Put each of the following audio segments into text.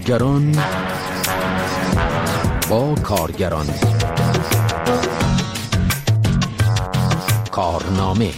کارگران با کارگران کارنامه.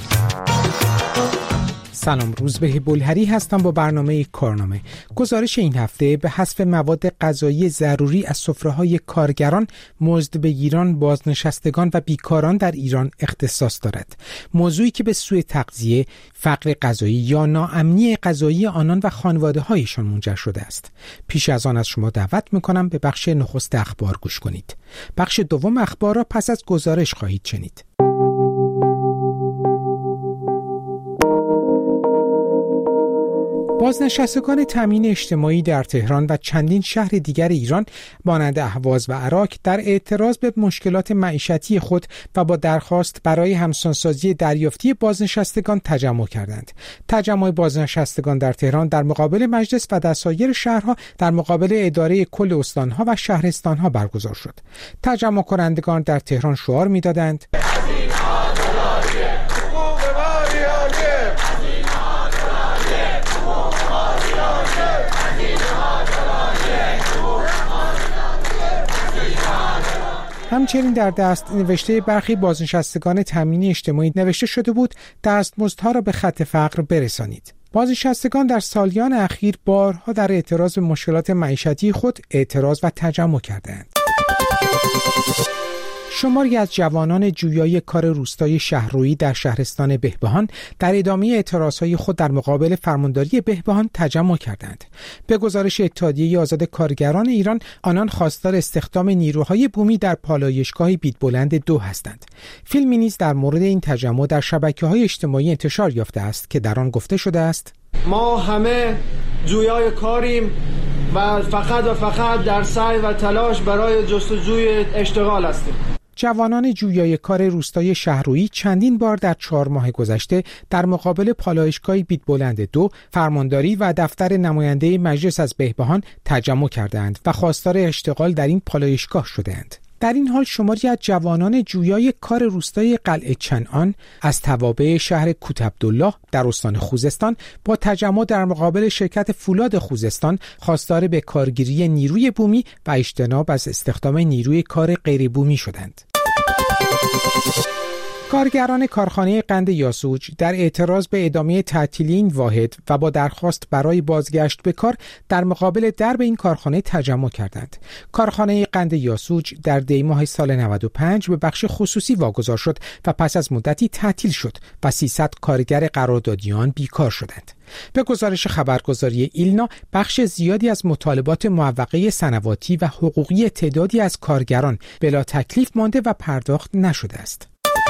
سلام، روزبه بلهری هستم با برنامه کارنامه. گزارش این هفته به حذف مواد غذایی ضروری از سفره‌های کارگران، مزدبگیران، بازنشستگان و بیکاران در ایران اختصاص دارد. موضوعی که به سوء تغذیه، فقر غذایی یا ناامنی غذایی آنان و خانواده‌هایشان منجر شده است. پیش از آن از شما دعوت می‌کنم به بخش نخست اخبار گوش کنید. بخش دوم اخبار را پس از گزارش خواهید شنید. بازنشستگان تامین اجتماعی در تهران و چندین شهر دیگر ایران مانند اهواز و عراق در اعتراض به مشکلات معیشتی خود و با درخواست برای همسانسازی دریافتی بازنشستگان تجمع کردند. تجمع بازنشستگان در تهران در مقابل مجلس و در سایر شهرها در مقابل اداره کل استانها و شهرستانها برگزار شد. تجمع کنندگان در تهران شعار می‌دادند: همچنین در دست نوشته برخی بازنشستگان تامین اجتماعی نوشته شده بود دستمزدها را به خط فقر برسانید. بازنشستگان در سالیان اخیر بارها در اعتراض به مشکلات معیشتی خود اعتراض و تجمع کردند. شماری از جوانان جویای کار روستای شهررویی در شهرستان بهبهان در ادامه اعتراضهای خود در مقابل فرمانداری بهبهان تجمع کردند. به گزارش اتحادیه آزاد کارگران ایران، آنان خواستار استخدام نیروهای بومی در پالایشگاه بیدبلند 2 هستند. فیلمی نیز در مورد این تجمع در شبکه‌های اجتماعی انتشار یافته است که در آن گفته شده است: ما همه جویای کاریم و فقط در سعی و تلاش برای جستجوی اشتغال هستیم. جوانان جویای کار روستای شهررویی چندین بار در 4 ماه گذشته در مقابل پالایشگاه بیدبلند 2 فرمانداری و دفتر نماینده مجلس از بهبهان تجمع کردند و خواستار اشتغال در این پالایشگاه شدند. در این حال شماری از جوانان جویای کار روستای قلعه چنان از توابع شهر کوتعبدالله در استان خوزستان با تجمع در مقابل شرکت فولاد خوزستان خواستار به کارگیری نیروی بومی و اجتناب از استخدام نیروی کار غیر بومی شدند. کارگران کارخانه قند یاسوج در اعتراض به ادامه تعطیلی این واحد و با درخواست برای بازگشت به کار در مقابل درب این کارخانه تجمع کردند. کارخانه قند یاسوج در دی ماه سال 95 به بخش خصوصی واگذار شد و پس از مدتی تعطیل شد و 300 کارگر قراردادیان بیکار شدند. به گزارش خبرگزاری ایلنا، بخش زیادی از مطالبات معوقه سنواتی و حقوقی تعدادی از کارگران بلا تکلیف مانده و پرداخت نشده است.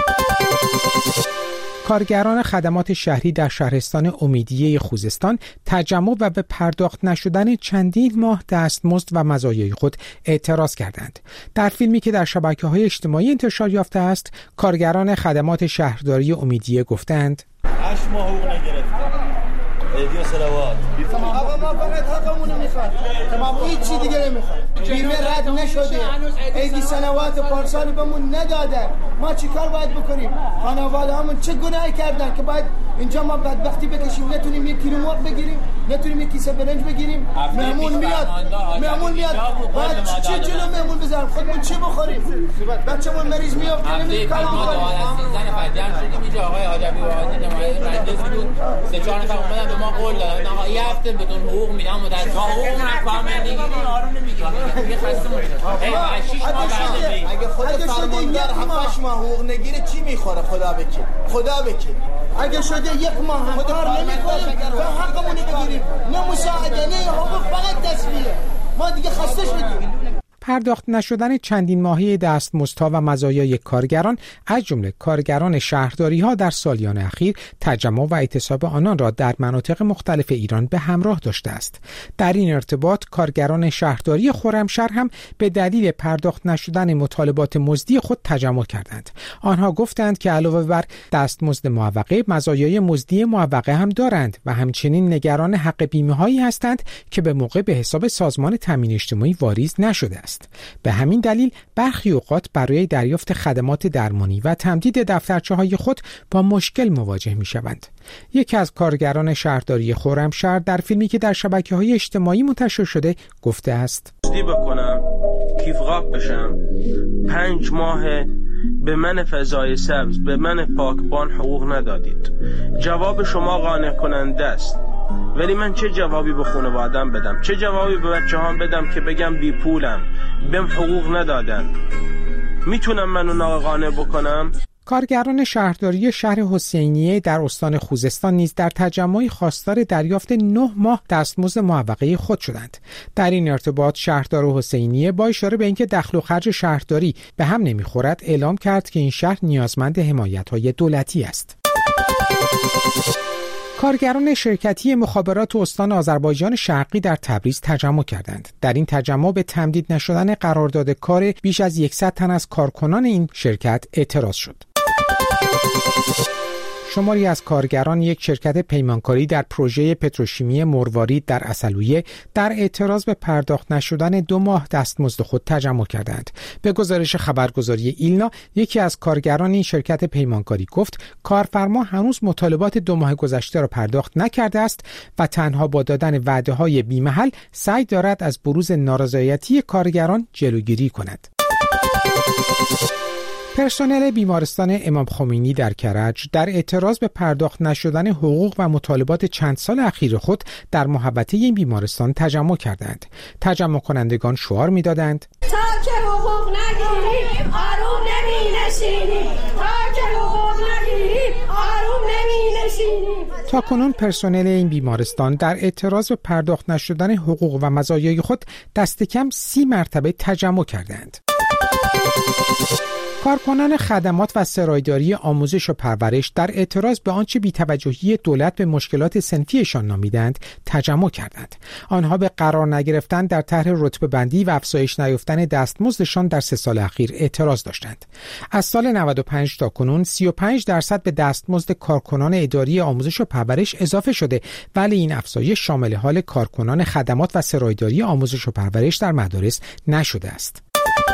کارگران خدمات شهری در شهرستان امیدیه خوزستان تجمع و به پرداخت نشدن چندین ماه دستمزد و مزایای خود اعتراض کردند. در فیلمی که در شبکه‌های اجتماعی انتشار یافته است، کارگران خدمات شهرداری امیدیه گفتند: 8 ماه حقوق نگرفتیم. ایدی صلوات. آقا ما فقط حقمون می‌خوایم. تمام هیچ دیگه نمی‌خوایم. بیمه رد نشده. ایدی صلوات پارسال بهمون ندادن. ما چیکار باید بکنیم؟ خانواده‌هامون چه گناهی کردن که باید اینجا ما بدبختی بکشیم؟ نتونیم 1 کیلو مرغ بگیریم، نتونیم 1 کیسه برنج بگیریم. مهمون میاد. باید چه جلو مهمون بذاریم؟ خودمون چی بخوریم؟ بچه‌مون مریض میاد نمی‌کنیم کار کنیم. زن فجر شدیم اینجا آقای حاجبی واحدی نماینده مجلس بود. 3-4 نفر اومدن به ما قول دادن آقا یه هفته بدون حقوق میدم و در حقوقمون کامل نمیگیریم. آروم نمیگیریم. یه خسته میشیم. 6 ماه بعد اگه خود فرماندار 7 ماه حقوق نگیره چی میخوره؟ خدا بکن. اگه شده 1 ماه هم کار نمیکنیم و حقمون بگیریم، نه مساعده نه حقوق، فقط تسویه. ما دیگه خسته شدیم. پرداخت نشدن چندین ماهه دستمزدها و مزایای کارگران از جمله کارگران شهرداری‌ها در سالیان اخیر تجمع و اعتصاب آنان را در مناطق مختلف ایران به همراه داشته است. در این ارتباط کارگران شهرداری خرمشهر هم به دلیل پرداخت نشدن مطالبات مزدی خود تجمع کردند. آنها گفتند که علاوه بر دستمزد معوقه، مزایای مزدی معوقه هم دارند و همچنین نگران حق بیمه‌هایی هستند که به موقع به حساب سازمان تامین اجتماعی واریز نشده است. است. به همین دلیل برخی اوقات برای دریافت خدمات درمانی و تمدید دفترچه‌های خود با مشکل مواجه می‌شوند. یکی از کارگران شهرداری خرمشهر در فیلمی که در شبکه‌های اجتماعی منتشر شده گفته است: بکنم کیف قاب بشم 5 ماه به من فضای سبز، به من پاکبان حقوق ندادید. جواب شما قانع کننده است، ولی من چه جوابی به خانواده‌ام بدم؟ چه جوابی به بچه‌هام بدم که بگم بی پولم، بهم حقوق ندادن؟ میتونم من اونا قانع بکنم؟ کارگران شهرداری شهر حسینیه در استان خوزستان نیز در تجمعی خواستار دریافت 9 ماه دستمزد معوقه خود شدند. در این ارتباط شهردار حسینیه با اشاره به اینکه دخل و خرج شهرداری به هم نمیخورد اعلام کرد که این شهر نیازمند حمایت‌های دولتی است. کارگران شرکتی مخابرات استان آذربایجان شرقی در تبریز تجمع کردند. در این تجمع به تمدید نشدن قرارداد کار بیش از 100 تن از کارکنان این شرکت اعتراض شد. شماری از کارگران یک شرکت پیمانکاری در پروژه پتروشیمی مروارید در عسلویه در اعتراض به پرداخت نشدن 2 ماه دستمزد خود تجمع کردند. به گزارش خبرگزاری ایلنا، یکی از کارگران این شرکت پیمانکاری گفت کارفرما هنوز مطالبات 2 ماه گذشته را پرداخت نکرده است و تنها با دادن وعده‌های بی‌محل سعی دارد از بروز نارضایتی کارگران جلوگیری کند. پرسنل بیمارستان امام خمینی در کرج در اعتراض به پرداخت نشدن حقوق و مطالبات چند سال اخیر خود در محوطه این بیمارستان تجمع کردند. تجمع کنندگان شعار می‌دادند: تا که حقوق نگیریم آروم نمی‌نشینیم، تا که حقوق نگیریم آروم نمی‌نشینیم. تاکنون پرسنل این بیمارستان در اعتراض به پرداخت نشدن حقوق و مزایای خود دست کم 30 مرتبه تجمع کردند. کارکنان خدمات و سرایداری آموزش و پرورش در اعتراض به آنچه بی‌توجهی دولت به مشکلات صنفیشان نامیدند تجمع کردند. آنها به قرار نگرفتن در طرح رتبه بندی و افزایش نیافتن دستمزدشان در 3 سال اخیر اعتراض داشتند. از سال 95 تا کنون 35% به دستمزد کارکنان اداری آموزش و پرورش اضافه شده، ولی این افزایش شامل حال کارکنان خدمات و سرایداری آموزش و پرورش در مدارس نشده است.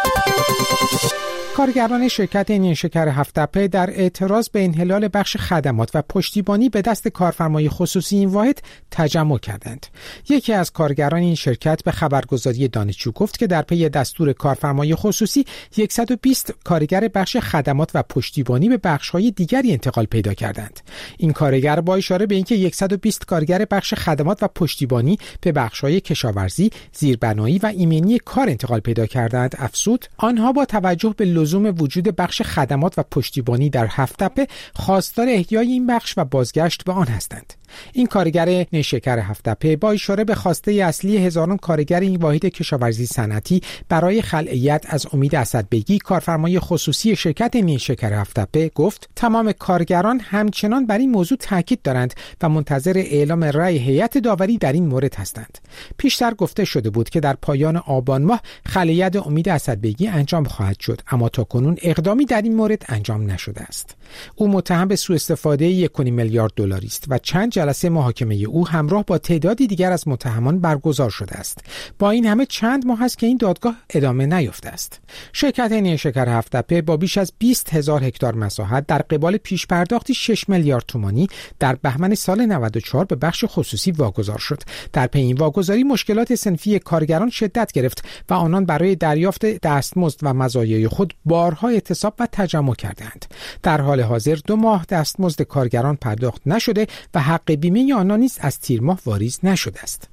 کارگران شرکت نیشکر هفت‌تپه در اعتراض به انحلال بخش خدمات و پشتیبانی به دست کارفرمای خصوصی این واحد تجمع کردند. یکی از کارگران این شرکت به خبرگزاری دانشجو گفت که در پی دستور کارفرمای خصوصی 120 کارگر بخش خدمات و پشتیبانی به بخش‌های دیگری انتقال پیدا کردند. این کارگر با اشاره به اینکه 120 کارگر بخش خدمات و پشتیبانی به بخش‌های کشاورزی، زیربنایی و ایمنی کار انتقال پیدا کردند، افزود آنها با توجه به لزوم وجود بخش خدمات و پشتیبانی در هفت‌تپه خواستار احیای این بخش و بازگشت به آن هستند. این کارگر نیشکر هفت‌تپه با اشاره به خواسته اصلی هزاران کارگر این واحد کشاورزی صنعتی برای خلعیت از امید اسدبگی، کارفرمای خصوصی شرکت نیشکر هفت‌تپه گفت تمام کارگران همچنان بر این موضوع تاکید دارند و منتظر اعلام رأی هیئت داوری در این مورد هستند. پیشتر گفته شده بود که در پایان آبان ماه خلعیت امید اسدبگی انجام خواهد شد، اما تاکنون اقدامی در این مورد انجام نشده است. او متهم به سوء استفاده 1.5 میلیارد دلاری است و چند جلسه محاکمه او همراه با تعدادی دیگر از متهمان برگزار شده است. با این همه چند ماه است که این دادگاه ادامه نیافته است. شرکت نیشکر هفت‌تپه با بیش از 20,000 هکتار مساحت در قبال پیش پرداختی 6 میلیارد تومانی در بهمن سال 94 به بخش خصوصی واگذار شد. در پی این واگذاری مشکلات صنفی کارگران شدت گرفت و آنان برای دریافت دستمزد و مزایای خود بارها اعتصاب و تجمع کردند. در حال حاضر 2 ماه دستمزد کارگران پرداخت نشده و حق بیمه آنان نیز از تیر ماه واریز نشده است.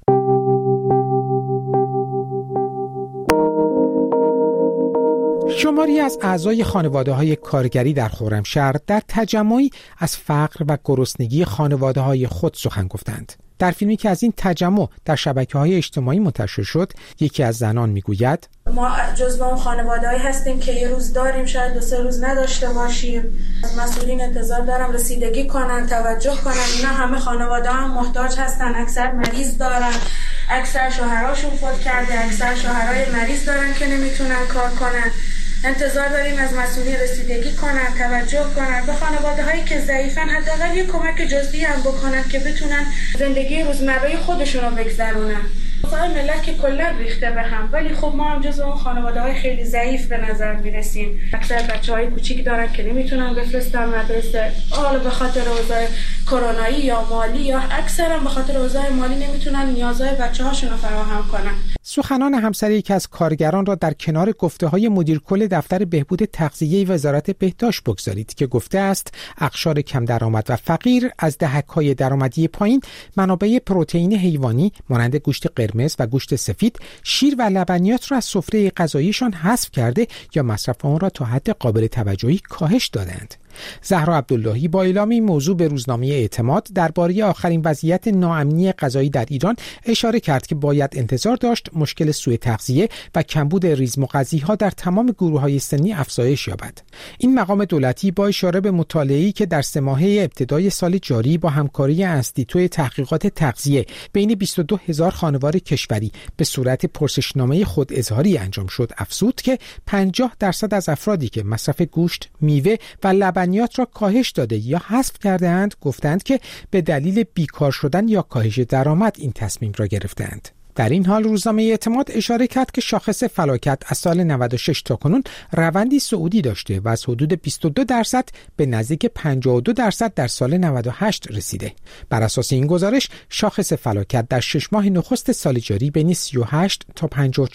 شماری از اعضای خانواده‌های کارگری در خرمشهر در تجمعی از فقر و گرسنگی خانواده‌های خود سخن گفتند. در فیلمی که از این تجمع در شبکه‌های اجتماعی منتشر شد، یکی از زنان میگوید ما جزو اون خانواده‌ای هستیم که یه روز داریم، شاید 2-3 روز نداشته باشیم. از مسئولین انتظار دارم رسیدگی کنن، توجه کنن. اینا همه خانواده هم محتاج هستن، اکثر مریض دارن، اکثر شوهراشون فوت کرده، اکثر شوهرای مریض دارن که نمیتونن کار کنن. انتظار داریم از مسئولین رسیدگی کنن، توجه کنن به خانواده هایی که ضعیفن، حداقل یه کمک جزئی هم بکنن که بتونن زندگی روزمره خودشون رو بگذرونن. اوضاع ملت که کلا ریخته به هم، ولی خب ما هم جزو اون خانواده‌های خیلی ضعیف به نظر میرسیم. اکثر بچه‌های کوچیک دارن که نمیتونن بفرستن مدرسه، حالا به خاطر اوضاع کرونایی یا مالی، یا اکثرا به خاطر اوضاع مالی نمیتونن نیازهای بچه‌هاشون رو فراهم کنن. سخنان همسر یکی از کارگران را در کنار گفته‌های مدیر کل دفتر بهبود تغذیه وزارت بهداشت بگذارید که گفته است اقشار کم درآمد و فقیر از دهک‌های درآمدی پایین منابع پروتئین حیوانی مانند گوشت قرمز و گوشت سفید، شیر و لبنیات را از سفره غذاییشان حذف کرده یا مصرف آن را تا حد قابل توجهی کاهش دادند. زهرا عبداللهی با اعلام این موضوع به روزنامه اعتماد درباره آخرین وضعیت ناامنی غذایی در ایران اشاره کرد که باید انتظار داشت مشکل سوء تغذیه و کمبود ریزمغذی‌ها در تمام گروه‌های سنی افزایش یابد. این مقام دولتی با اشاره به مطالعه‌ای که در 3 ماهه ابتدای سال جاری با همکاری انستیتوی تحقیقات تغذیه بین 22,000 خانوار کشوری به صورت پرسشنامه خود اظهاری انجام شد افزود که 50% از افرادی که مصرف گوشت، میوه و لبنیات را کاهش داده یا حذف کرده‌اند گفتند که به دلیل بیکار شدن یا کاهش درآمد این تصمیم را گرفتند. در این حال روزنامه اعتماد اشاره کرد که شاخص فلاکت از سال 96 تا کنون روندی صعودی داشته و از حدود 22% به نزدیک 52% در سال 98 رسیده. بر اساس این گزارش شاخص فلاکت در 6 ماه نخست سال جاری بین 38 تا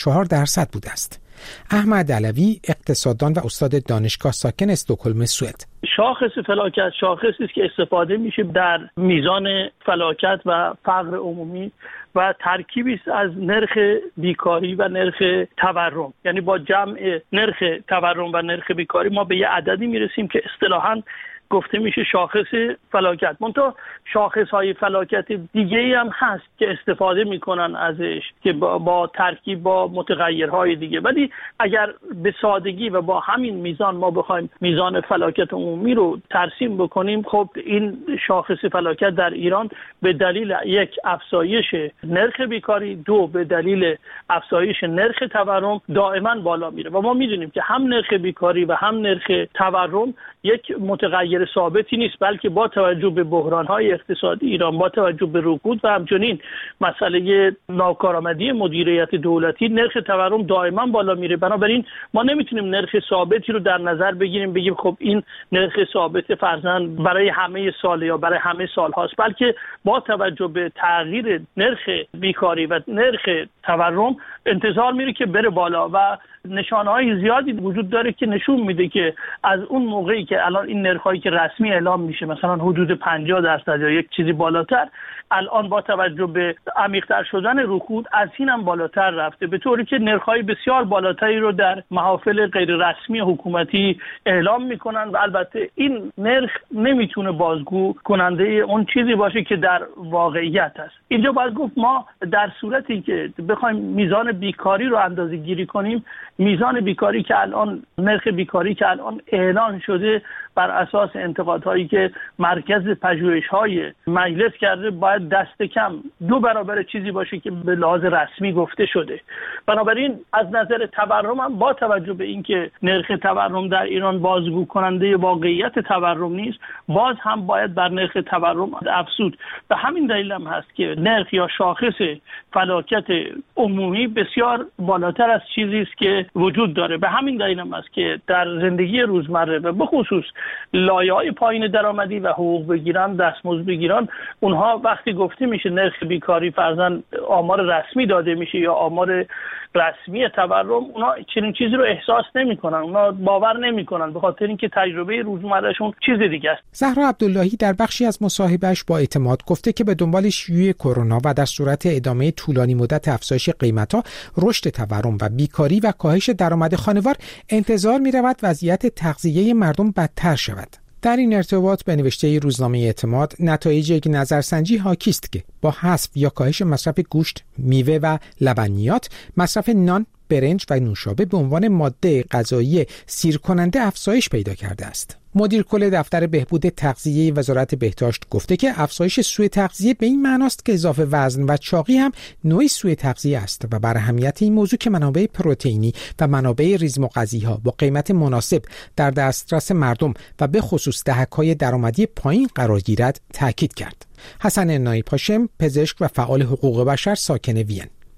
54% بوده است. احمد علوی اقتصاددان و استاد دانشگاه ساکن استکهلم سوئد: شاخص فلاکت شاخصی است که استفاده میشه در میزان فلاکت و فقر عمومی و ترکیبی است از نرخ بیکاری و نرخ تورم. یعنی با جمع نرخ تورم و نرخ بیکاری ما به یه عددی میرسیم که اصطلاحاً گفته میشه شاخص فلاکت. منتها شاخص‌های فلاکت دیگه‌ای هم هست که استفاده میکنن ازش که با ترکیب با متغیرهای دیگه، ولی اگر به سادگی و با همین میزان ما بخوایم میزان فلاکت عمومی رو ترسیم بکنیم، خب این شاخص فلاکت در ایران به دلیل یک افزایش نرخ بیکاری، 2 به دلیل افزایش نرخ تورم دائما بالا میره و ما میدونیم که هم نرخ بیکاری و هم نرخ تورم یک متغیر ثابتی نیست، بلکه با توجه به بحران‌های اقتصادی ایران، با توجه به رکود و همچنین مسئله ناکارآمدی مدیریت دولتی، نرخ تورم دائما بالا میره. بنابراین ما نمیتونیم نرخ ثابتی رو در نظر بگیریم بگیم خب این نرخ ثابت فرضاً برای همه سال یا برای همه سال هاست، بلکه با توجه به تغییر نرخ بیکاری و نرخ تورم انتظار میره که بره بالا و نشانه‌های زیادی وجود داره که نشون میده که از اون موقعی که الان این نرخ‌هایی که رسمی اعلام میشه مثلا حدود 50% یا یک چیزی بالاتر، الان با توجه به عمیق‌تر شدن رکود از این هم بالاتر رفته، به طوری که نرخ‌های بسیار بالاتری رو در محافل غیر رسمی حکومتی اعلام میکنن و البته این نرخ نمیتونه بازگو کننده اون چیزی باشه که در واقعیت است. اینجا باید گفت ما در صورتی که بخوایم میزان بیکاری رو اندازه‌گیری کنیم، میزان بیکاری که الان، نرخ بیکاری که الان اعلان شده بر اساس انتقادهایی که مرکز پژوهش‌های مجلس کرده، باید دست کم 2 برابر چیزی باشه که به لحاظ رسمی گفته شده. بنابراین از نظر تورم هم با توجه به اینکه نرخ تورم در ایران بازگو کننده واقعیت تورم نیست، باز هم باید بر نرخ تورم افزود. به همین دلیل هم هست که نرخ یا شاخص فلاکت عمومی بسیار بالاتر از چیزی است که وجود داره. به همین دلیل هم هست که در زندگی روزمره و به خصوص لایه‌های پایین درآمدی و حقوق بگیران، دستمزد بگیران، اونها وقتی گفته میشه نرخ بیکاری فرضاً آمار رسمی داده میشه یا آمار رسمی تورم، اونا چنین چیزی رو احساس نمی‌کنن، اونا باور نمی‌کنن، به خاطر اینکه تجربه روزمرهشون چیز دیگه است. زهرا عبداللهی در بخشی از مصاحبهش با اعتماد گفته که به دنبال شیوع کرونا و در صورت ادامه طولانی مدت افزایش قیمت‌ها، رشد تورم و بیکاری و کاهش درآمد خانوار انتظار می‌رود وضعیت تغذیه مردم بدتر شود. در این ارتباط به نوشته روزنامه اعتماد نتایج یک نظرسنجی حاکی است که با حذف یا کاهش مصرف گوشت، میوه و لبنیات، مصرف نان، برنج و نوشابه به عنوان ماده غذایی سیر کننده افزایش پیدا کرده است. مدیر کل دفتر بهبود تغذیه وزارت بهداشت گفته که افزایش سوء تغذیه به این معناست که اضافه وزن و چاقی هم نوعی سوء تغذیه است و بر اهمیت این موضوع که منابع پروتئینی و منابع ریزمغذی‌ها با قیمت مناسب در دسترس مردم و به خصوص دهک‌های درآمدی پایین قرار گیرد تاکید کرد. حسن نایب هاشم، پزشک و فعال حقوق بشر ساکن وین: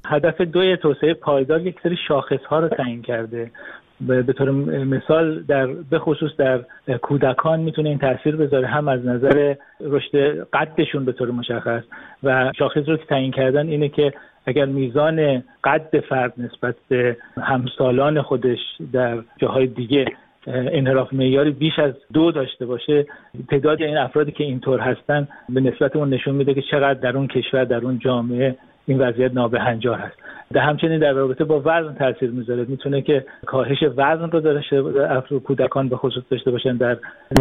هدف 2 توسعه پایدار یک سری شاخص‌ها رو تعیین کرده. به طور مثال به خصوص در کودکان میتونه این تاثیر بذاره، هم از نظر رشد قدشون به طور مشخص، و شاخص رو که تعیین کردن اینه که اگر میزان قد فرد نسبت به همسالان خودش در جاهای دیگه انحراف معیاری بیش از 2 داشته باشه، تعداد این افرادی که اینطور هستن به نسبت اون نشون میده که چقدر در اون کشور، در اون جامعه این وضعیت نابهنجار هست. همچنین در رابطه با وزن تاثیر میذاره، میتونه که کاهش وزن رو داشته افراد کودکان به خصوص داشته باشن، در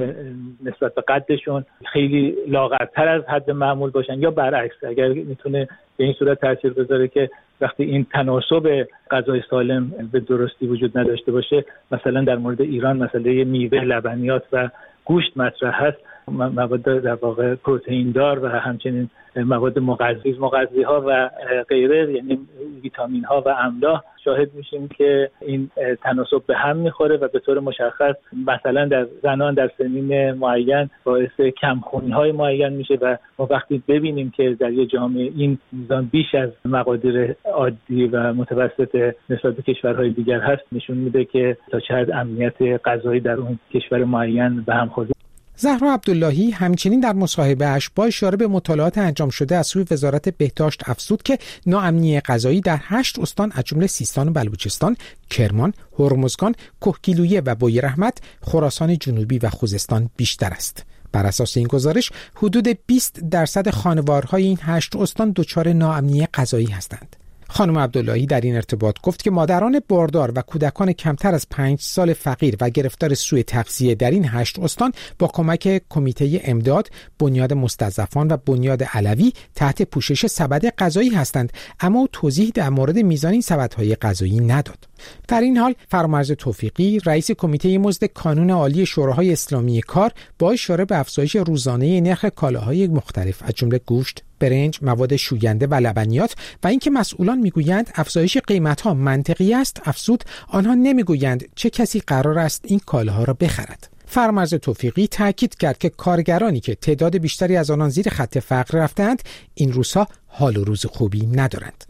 نسبت به قدشون خیلی لاغرتر از حد معمول باشن، یا برعکس اگر میتونه به این صورت تاثیر بذاره که وقتی این تناسب غذای سالم به درستی وجود نداشته باشه، مثلا در مورد ایران مسئله میوه، لبنیات و گوشت مطرح هست، مواد در واقع پروتئین دار و همچنین مواد مغذی ها و غیره، یعنی ویتامین ها و املاح، شاهد میشیم که این تناسب به هم میخوره و به طور مشخص مثلا در زنان در سنین معین باعث کمخونی های معین میشه و ما وقتی ببینیم که در یه جامعه این میزان بیش از مقادیر عادی و متوسط نسبت به کشورهای دیگر هست، نشون میده که تا چه حد امنیت غذایی در اون کشور معین به هم خورده. زهرا عبداللهی همچنین در مصاحبه‌اش با اشاره به مطالعات انجام شده از سوی وزارت بهداشت افزود که ناامنی غذایی در 8 استان از جمله سیستان و بلوچستان، کرمان، هرمزگان، کهگیلویه و بویراحمد، خراسان جنوبی و خوزستان بیشتر است. بر اساس این گزارش حدود 20% خانوارهای این 8 استان دچار ناامنی غذایی هستند. خانم عبداللهی در این ارتباط گفت که مادران باردار و کودکان کمتر از 5 سال فقیر و گرفتار سوء تغذیه در این 8 استان با کمک کمیته امداد، بنیاد مستضعفان و بنیاد علوی تحت پوشش سبد غذایی هستند، اما او توضیح در مورد میزان این سبدهای غذایی نداد. در این حال فرامرز توفیقی رئیس کمیته مزد کانون عالی شوراهای اسلامی کار با اشاره به افزایش روزانه نرخ کالاهای مختلف از جمله گوشت، برنج، مواد شوینده و لبنیات و اینکه مسئولان میگویند افزایش قیمت‌ها منطقی است، افزود آنها نمیگویند چه کسی قرار است این کالاها را بخرد. فرامرز توفیقی تاکید کرد که کارگرانی که تعداد بیشتری از آنان زیر خط فقر رفتند این روزها حال و روز خوبی ندارند.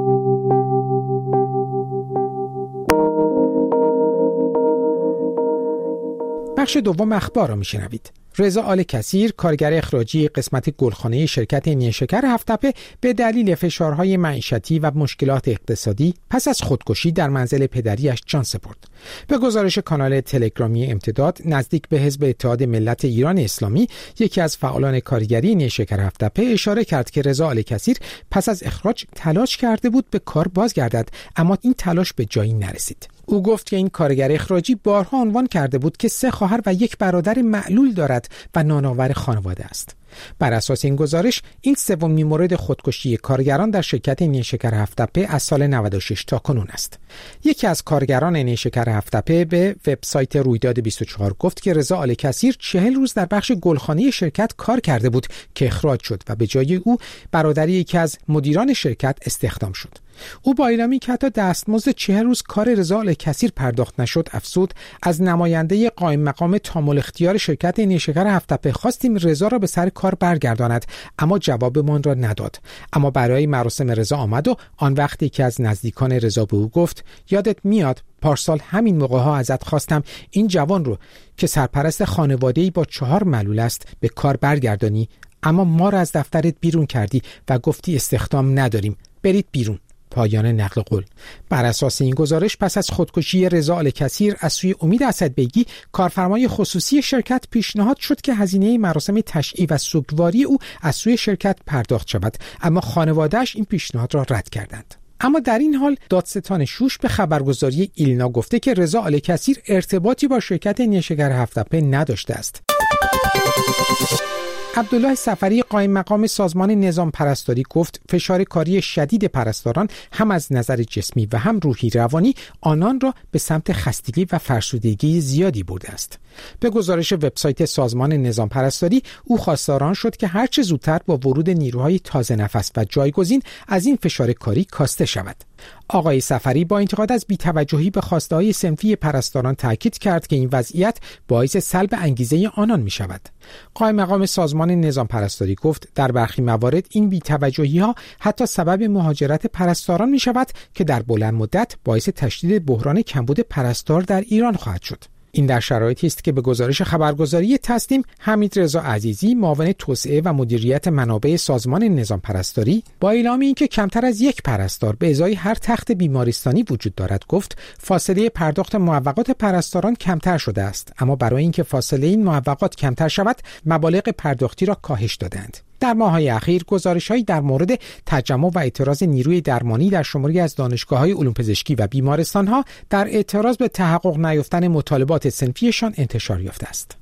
بخش دوم اخبار را میشنوید. رضا آل کثیر، کارگر اخراجی قسمت گلخانه شرکت نیشکر هفت‌تپه، به دلیل فشارهای معیشتی و مشکلات اقتصادی پس از خودکشی در منزل پدریش جان سپرد. به گزارش کانال تلگرامی امتداد نزدیک به حزب اتحاد ملت ایران اسلامی، یکی از فعالان کارگری نیشکر هفت‌تپه اشاره کرد که رضا آل کثیر پس از اخراج تلاش کرده بود به کار بازگردد، اما این تلاش به جایی نرسید. او گفت که این کارگر اخراجی بارها عنوان کرده بود که 3 خواهر و 1 برادر معلول دارد و نانآور خانواده است. بر اساس این گزارش این سومین مورد خودکشی کارگران در شرکت نیشکر هفت‌تپه از سال 96 تا کنون است. یکی از کارگران نیشکر هفت‌تپه به وبسایت رویداد 24 گفت که رضا آل کثیر 40 روز در بخش گلخانه شرکت کار کرده بود که اخراج شد و به جای او برادر یکی از مدیران شرکت استخدام شد. او با اعلامی که حتی دستمزد 40 روز کار رضا آل کثیر پرداخت نشد افزود از نماینده قائم مقام تام الاختیار شرکت نیشکر هفت‌تپه خواستیم رضا را به سر کار برگرداند، اما جوابمان را نداد. اما برای مراسم رضا آمد و آن وقتی که از نزدیکان رضا به او گفت یادت میاد پارسال همین موقع ها ازت خواستم این جوان رو که سرپرست خانواده‌ای با 4 معلول است به کار برگردانی، اما ما را از دفترت بیرون کردی و گفتی استخدام نداریم، برید بیرون. پایان نقل قول. بر اساس این گزارش پس از خودکشی رضا آل کثیر از سوی امید اسدبیگی، کارفرمای خصوصی شرکت، پیشنهاد شد که هزینه مراسم تشییع و سوگواری او از سوی شرکت پرداخت شود، اما خانواده‌اش این پیشنهاد را رد کردند. اما در این حال دادستان شوش به خبرگزاری ایلنا گفته که رضا آل کثیر ارتباطی با شرکت نیشکر هفت‌تپه نداشته است. عبدالله صفری قائم مقام سازمان نظام پرستاری گفت فشار کاری شدید پرستاران هم از نظر جسمی و هم روحی روانی آنان را به سمت خستگی و فرسودگی زیادی برده است. به گزارش وبسایت سازمان نظام پرستاری او خواستاران شد که هرچه زودتر با ورود نیروهای تازه نفس و جایگزین از این فشار کاری کاسته شود. آقای سفری با انتقاد از بی‌توجهی به خواسته‌های صنفی پرستاران تاکید کرد که این وضعیت باعث سلب انگیزه آنان می‌شود. قائم مقام سازمان نظام پرستاری گفت در برخی موارد این بی‌توجهی‌ها حتی سبب مهاجرت پرستاران می‌شود که در بلند مدت باعث تشدید بحران کمبود پرستار در ایران خواهد شد. این در شرایطی است که به گزارش خبرگزاری تصنیم حمیدرضا عزیزی معاون توسعه و مدیریت منابع سازمان نظام پرستاری با اعلام اینکه کمتر از یک پرستار به ازای هر تخت بیمارستانی وجود دارد گفت فاصله پرداخت معوقات پرستاران کمتر شده است، اما برای اینکه فاصله این معوقات کمتر شود مبالغ پرداختی را کاهش دادند. در ماه‌های اخیر گزارش‌هایی در مورد تجمع و اعتراض نیروی درمانی در شماری از دانشگاه‌های علوم پزشکی و بیمارستان‌ها در اعتراض به تحقق نیافتن مطالبات صنفیشان انتشار یافته است.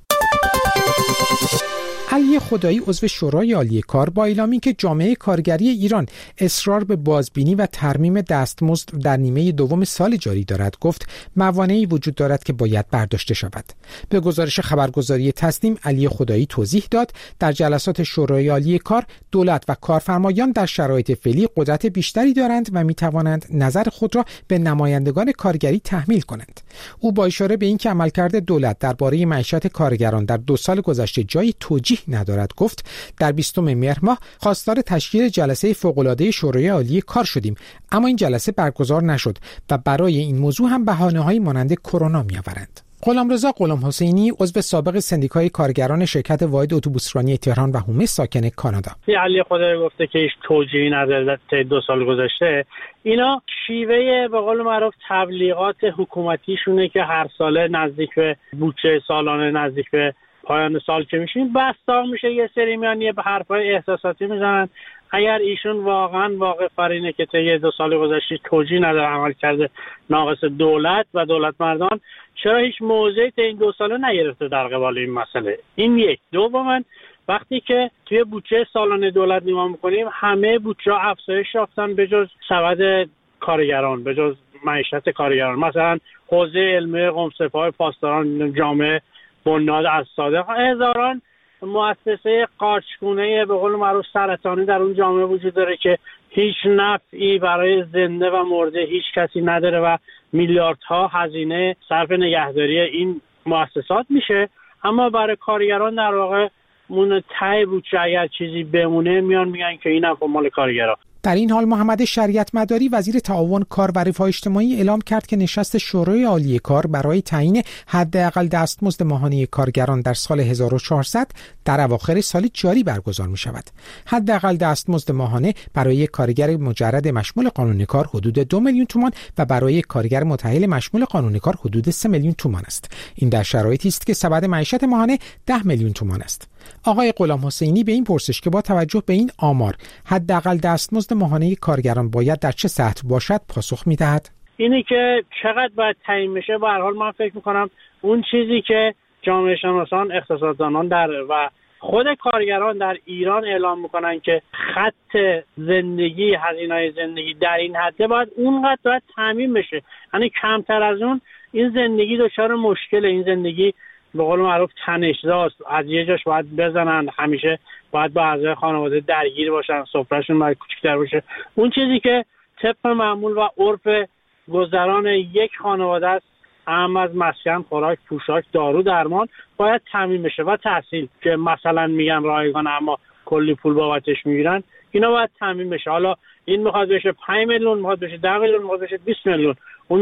علی خدایی عضو شورای عالی کار با اعلامی که جامعه کارگری ایران اصرار به بازبینی و ترمیم دستمزد در نیمه دوم سال جاری دارد گفت موانعی وجود دارد که باید برداشته شود. به گزارش خبرگزاری تصنیم علی خدایی توضیح داد در جلسات شورای عالی کار دولت و کارفرمایان در شرایط فعلی قدرت بیشتری دارند و می توانند نظر خود را به نمایندگان کارگری تحمیل کنند. او با اشاره به اینکه عملکرد دولت درباره معیشت کارگران در 2 سال گذشته جای توجیه ندارد گفت در 20 مهر ماه خواستار تشکیل جلسه فوق‌العاده شورای عالی کار شدیم، اما این جلسه برگزار نشد و برای این موضوع هم بهانه‌هایی مانند کرونا می‌آورند. غلامرضا غلامحسینی عضو سابق سندیکای کارگران شرکت واحد اتوبوسرانی تهران و هومه ساکن کانادا. علی خدایی گفته که هیچ توجیهی نداره در 2 سال گذشته. اینا شیوه به قول معروف تبلیغات حکومتیشونه که هر ساله نزدیک به بودجه سالانه نزدیک به پایان سال که میشیم بستا میشه یه سری میانی به حرفای احساساتی میزنن. اگر ایشون واقعا واقع فرینه که طی 2 سال گذشته توجیه نداره عمل کرده ناقص دولت و دولت مردان، چرا هیچ موضعی طی این 2 ساله نگرفته در قبال این مسئله؟ این یک. دوما وقتی که توی بودجه سالانه دولت نگاه میکنیم همه بودجه افزایش یافتن به جز سبد کارگران، به جز معیشت کارگران. مثلا حوزه علمی قمصف‌های پاسداران جامعه بنیاد از صادق، هزاران مؤسسه قارچگونه به قول معروف سرطانی در اون جامعه وجود داره که هیچ نفعی برای زنده و مرده هیچ کسی نداره و میلیاردها هزینه صرف نگهداری این مؤسسات میشه، اما برای کارگران در واقع مون ته بودجه اگر چیزی بمونه میان میگن که اینم مال کارگران. در این حال محمد شریعت مداری وزیر تعاون کار و رفاه اجتماعی اعلام کرد که نشست شورای عالی کار برای تعیین حداقل دستمزد ماهانه کارگران در سال 1400 در اواخر سال جاری برگزار می شود. حداقل دستمزد ماهانه برای کارگر مجرد مشمول قانون کار حدود 2 میلیون تومان و برای کارگر متأهل مشمول قانون کار حدود 3 میلیون تومان است. این در شرایطی است که سبد معیشت ماهانه 10 میلیون تومان است. آقای غلامحسینی به این پرسش که با توجه به این آمار حداقل دستمزد ماهانه کارگران باید در چه سطح باشد پاسخ می‌دهد. اینی که چقدر باید تعیین بشه به هر حال من فکر می‌کنم اون چیزی که جامعه شناسان، اقتصاددانان و خود کارگران در ایران اعلام می‌کنن که خط زندگی، هزینه‌های زندگی در این حد باید اونقدر باید تامین بشه. یعنی کمتر از اون این زندگی دچار مشکل، این زندگی به قول معروف تنش‌زاست، از یه جاش باید بزنن، همیشه باید با اعضای خانواده درگیر باشن، سفرهشون باید کوچیک‌تر باشه. اون چیزی که طبق معمول و عرف گذران یک خانواده است، اهم از مسکن، خوراک، پوشاک، دارو، درمان باید تامین بشه و تحصیل که مثلا میگن رایگان اما کلی پول بابتش میگیرن، اینا باید تامین بشه. حالا این میخواد بشه 5 میلیون، میخواد بشه 10 میلیون، میخواد بشه 20 میلیون، اون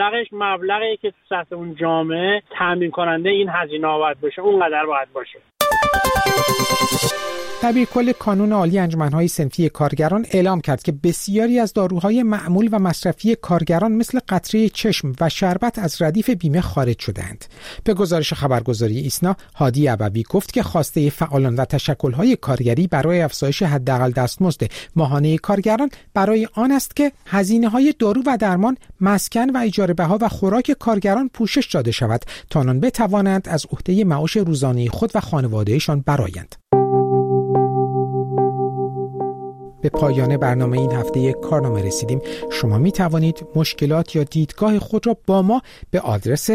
مبلغی که تو سطح اون جامعه تامین کننده این هزینه ها باید باشه، اونقدر باید باشه. دبیرکل کانون عالی انجمن‌های صنفی کارگران اعلام کرد که بسیاری از داروهای معمول و مصرفی کارگران مثل قطره چشم و شربت از ردیف بیمه خارج شدند. به گزارش خبرگزاری ایسنا، هادی ابوی گفت که خواسته فعالان و تشکل‌های کارگری برای افزایش حداقل دستمزد ماهانه کارگران برای آن است که هزینه‌های دارو و درمان، مسکن و اجاره بها و خوراک کارگران پوشش داده شود تا آنان بتوانند از عهده معاش روزانه خود و خانواده‌شان برآیند. به پایان برنامه این هفته کارنامه رسیدیم. شما می توانید مشکلات یا دیدگاه خود را با ما به آدرس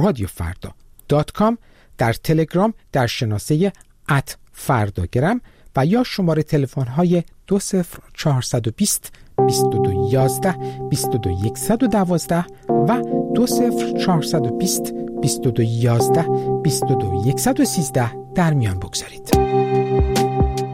kar@radiofarda.com در تلگرام در شناسه @fardagram و یا شماره تلفن‌های 20420 2211 22112 و 20420 2211 22113 در میان بگذارید.